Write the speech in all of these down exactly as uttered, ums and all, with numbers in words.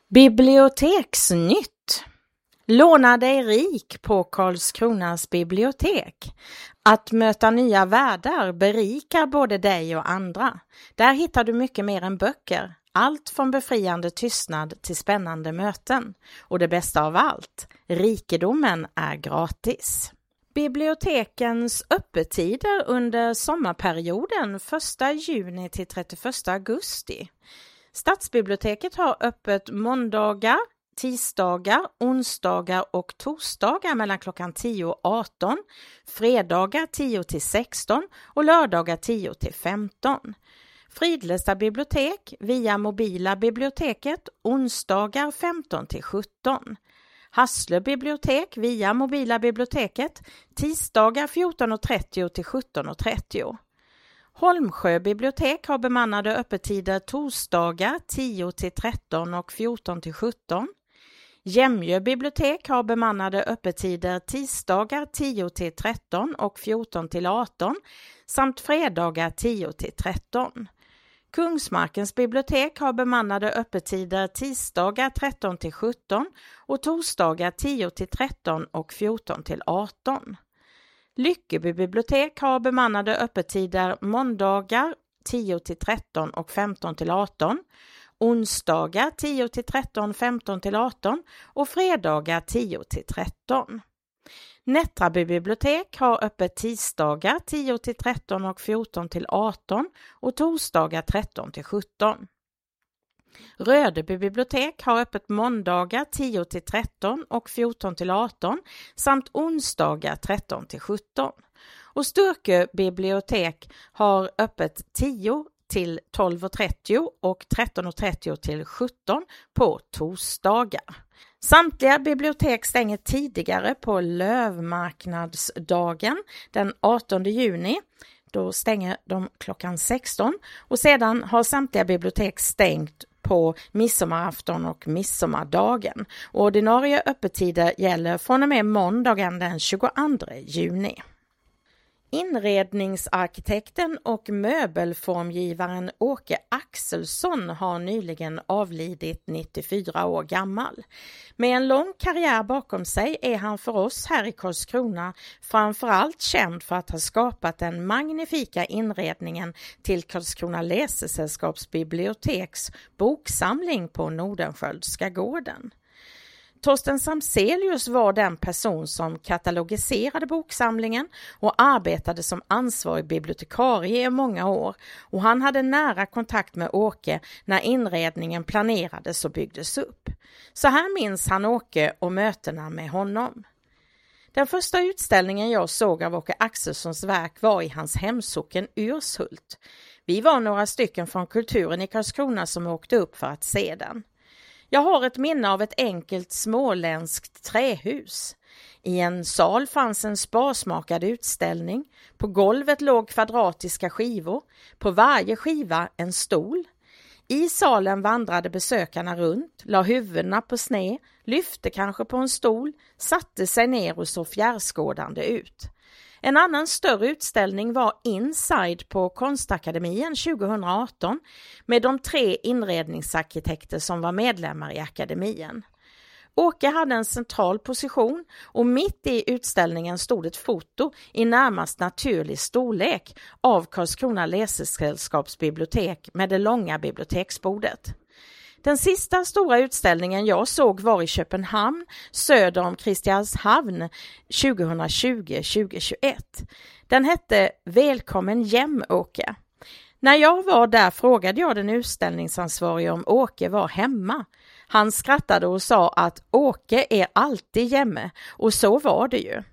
Biblioteksnytt. Låna dig rik på Karlskronas bibliotek. Att möta nya världar berikar både dig och andra. Där hittar du mycket mer än böcker. Allt från befriande tystnad till spännande möten. Och det bästa av allt, rikedomen är gratis. Bibliotekens öppettider under sommarperioden första juni till trettioförsta augusti. Stadsbiblioteket har öppet måndagar, tisdagar, onsdagar och torsdagar mellan klockan tio och arton, fredagar tio till sexton och lördagar tio till femton. Fridlesta bibliotek via mobila biblioteket onsdagar femton till sjutton. Hasslö bibliotek via mobila biblioteket tisdagar fjorton och trettio till sjutton och trettio. Holmsjö bibliotek har bemannade öppettider torsdagar tio till tretton och fjorton till sjutton. Jämjö bibliotek har bemannade öppettider tisdagar tio till tretton och fjorton till arton samt fredagar tio till tretton. Kungsmarkens bibliotek har bemannade öppettider tisdagar tretton till sjutton och torsdagar tio till tretton och fjorton till arton. Lyckeby bibliotek har bemannade öppettider måndagar tio till tretton och femton till arton, onsdagar tio till tretton, femton till arton och fredagar tio till tretton. Nättraby bibliotek har öppet tisdagar tio till tretton och fjorton till arton och torsdagar tretton till sjutton. Rödeby bibliotek har öppet måndagar tio till tretton och fjorton till arton samt onsdagar tretton till sjutton. Och Sturkö bibliotek har öppet tio till tolv och trettio och tretton och trettio till sjutton på torsdagar. Samtliga bibliotek stänger tidigare på lövmarknadsdagen den artonde juni. Då stänger de klockan sexton och sedan har samtliga bibliotek stängt på midsommarafton och midsommardagen. Och ordinarie öppettider gäller från och med måndagen den tjugoandra juni. Inredningsarkitekten och möbelformgivaren Åke Axelsson har nyligen avlidit nittiofyra år gammal. Med en lång karriär bakom sig är han för oss här i Karlskrona framförallt känd för att ha skapat den magnifika inredningen till Karlskrona Läsesällskaps biblioteks boksamling på Nordenskiöldska gården. Torsten Samzelius var den person som katalogiserade boksamlingen och arbetade som ansvarig bibliotekarie i många år, och han hade nära kontakt med Åke när inredningen planerades och byggdes upp. Så här minns han Åke och mötena med honom. Den första utställningen jag såg av Åke Axelssons verk var i hans hemsocken Urshult. Vi var några stycken från kulturen i Karlskrona som åkte upp för att se den. Jag har ett minne av ett enkelt småländskt trähus. I en sal fanns en sparsmakad utställning. På golvet låg kvadratiska skivor. På varje skiva en stol. I salen vandrade besökarna runt, la huvudena på sned, lyfte kanske på en stol, satte sig ner och såg fjärrskådande ut. En annan större utställning var Inside på Konstakademien tjugohundraarton med de tre inredningsarkitekter som var medlemmar i akademien. Åke hade en central position och mitt i utställningen stod ett foto i närmast naturlig storlek av Karlskrona Läsesällskaps bibliotek med det långa biblioteksbordet. Den sista stora utställningen jag såg var i Köpenhamn söder om Christianshavn tjugohundratjugo till tjugohundratjugoett. Den hette Välkommen hem Åke. När jag var där frågade jag den utställningsansvarige om Åke var hemma. Han skrattade och sa att Åke är alltid hemma, och så var det ju.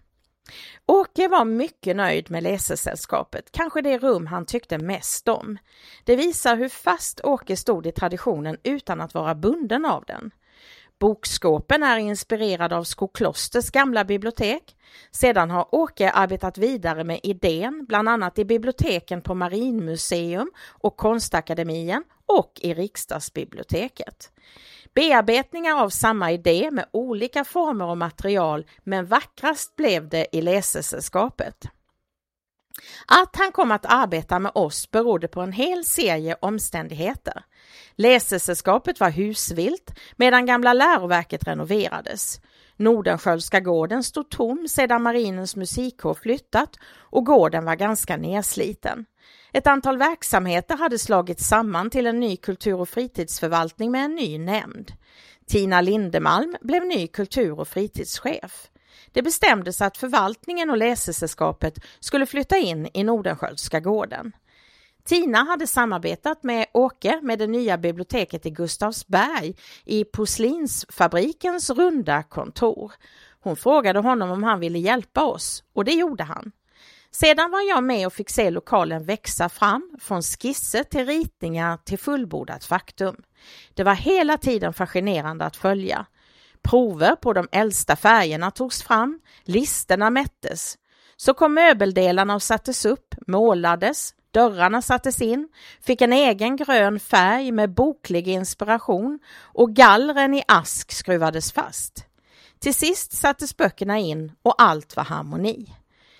Åke var mycket nöjd med Läsesällskapet, kanske det rum han tyckte mest om. Det visar hur fast Åke stod i traditionen utan att vara bunden av den. Bokskåpen är inspirerade av Skoklosters gamla bibliotek. Sedan har Åke arbetat vidare med idén, bland annat i biblioteken på Marinmuseum och Konstakademien och i Riksdagsbiblioteket. Bearbetningar av samma idé med olika former och material, men vackrast blev det i Läsesällskapet. Att han kom att arbeta med oss berodde på en hel serie omständigheter. Läsesällskapet var husvilt medan gamla läroverket renoverades. Nordenskjöldska gården stod tom sedan marinens musikkår flyttat och gården var ganska nedsliten. Ett antal verksamheter hade slagits samman till en ny kultur- och fritidsförvaltning med en ny nämnd. Tina Lindemalm blev ny kultur- och fritidschef. Det bestämdes att förvaltningen och läsesällskapet skulle flytta in i Nordenskjöldska gården. Tina hade samarbetat med Åke med det nya biblioteket i Gustavsberg i porslinsfabrikens runda kontor. Hon frågade honom om han ville hjälpa oss och det gjorde han. Sedan var jag med och fick se lokalen växa fram från skisser till ritningar till fullbordat faktum. Det var hela tiden fascinerande att följa. Prover på de äldsta färgerna togs fram, listerna mättes. Så kom möbeldelarna och sattes upp, målades, dörrarna sattes in, fick en egen grön färg med boklig inspiration och gallren i ask skruvades fast. Till sist sattes böckerna in och allt var harmoni.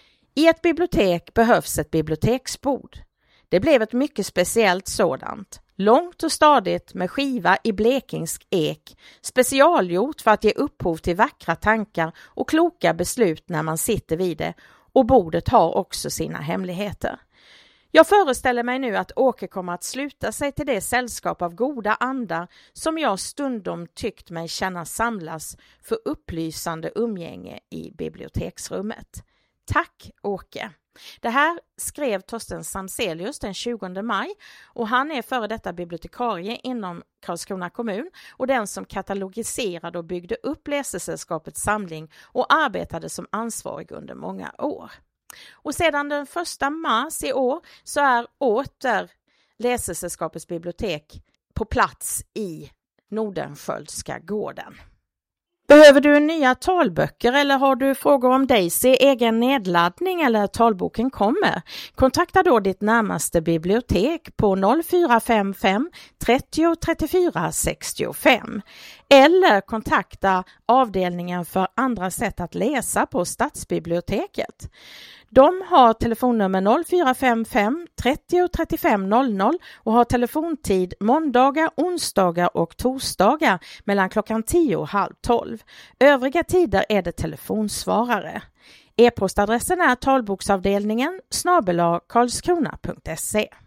I ett bibliotek behövs ett biblioteksbord. Det blev ett mycket speciellt sådant. Långt och stadigt med skiva i blekingsk ek, specialgjort för att ge upphov till vackra tankar och kloka beslut när man sitter vid det, och bordet har också sina hemligheter. Jag föreställer mig nu att Åke kommer att sluta sig till det sällskap av goda andar som jag stundom tyckt mig känna samlas för upplysande umgänge i biblioteksrummet. Tack Åke! Det här skrev Torsten Samselius den tjugonde maj och han är före detta bibliotekarie inom Karlskrona kommun och den som katalogiserade och byggde upp läsesällskapets samling och arbetade som ansvarig under många år. Och sedan den första mars i år så är åter läsesällskapets bibliotek på plats i Nordenskjöldska gården. Behöver du nya talböcker eller har du frågor om Daisy, egen nedladdning eller talboken kommer? Kontakta då ditt närmaste bibliotek på noll fyra fem fem trettio trettiofyra sextiofem eller kontakta avdelningen för andra sätt att läsa på Stadsbiblioteket. De har telefonnummer noll fyra fem fem trettio trettiofem noll noll och har telefontid måndagar, onsdagar och torsdagar mellan klockan tio och halv tolv. Övriga tider är det telefonsvarare. E-postadressen är talboksavdelningen snabel-a karlskrona punkt se.